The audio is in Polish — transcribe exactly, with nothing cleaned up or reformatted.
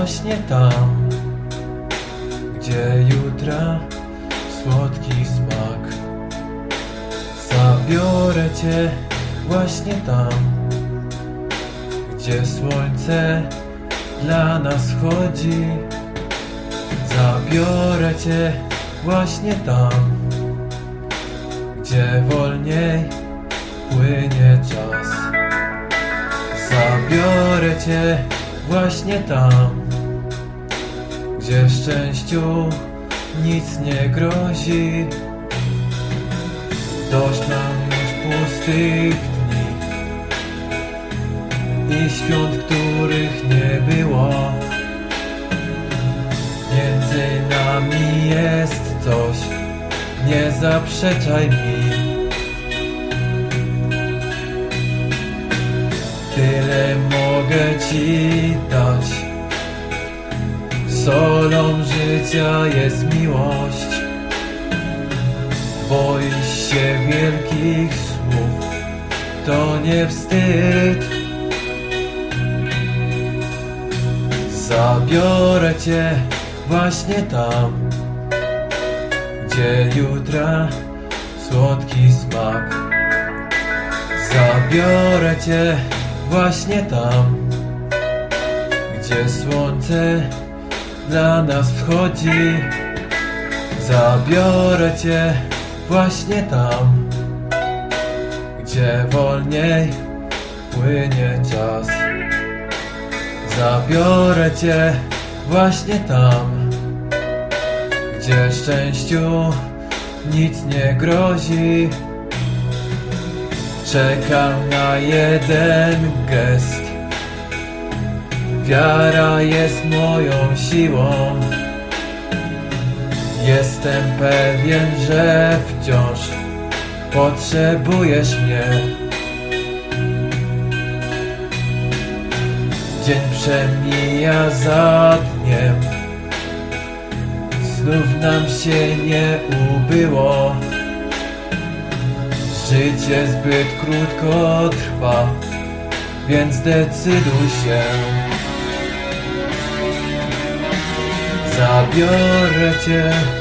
właśnie tam, gdzie jutra słodki smak. Zabiorę Cię właśnie tam, gdzie słońce dla nas chodzi. Zabiorę Cię właśnie tam, gdzie wolniej płynie czas. Zabiorę Cię właśnie tam, gdzie szczęściu nic nie grozi. Dość nam już pustych dni i świąt, których nie było. Między nami jest coś, nie zaprzeczaj mi. Tyle mogę Ci dać. Solą życia jest miłość. Boisz się wielkich słów, to nie wstyd. Zabiorę Cię właśnie tam, gdzie jutra słodki smak. Zabiorę Cię właśnie tam, gdzie słońce dla nas wschodzi. Zabiorę Cię właśnie tam, gdzie wolniej płynie czas. Zabiorę Cię właśnie tam, gdzie szczęściu nic nie grozi. Czekam na jeden gest. Wiara jest moją siłą. Jestem pewien, że wciąż potrzebujesz mnie. Dzień przemija za dniem, znów nam się nie ubyło. Życie zbyt krótko trwa, więc decyduj się. Zabiorę Cię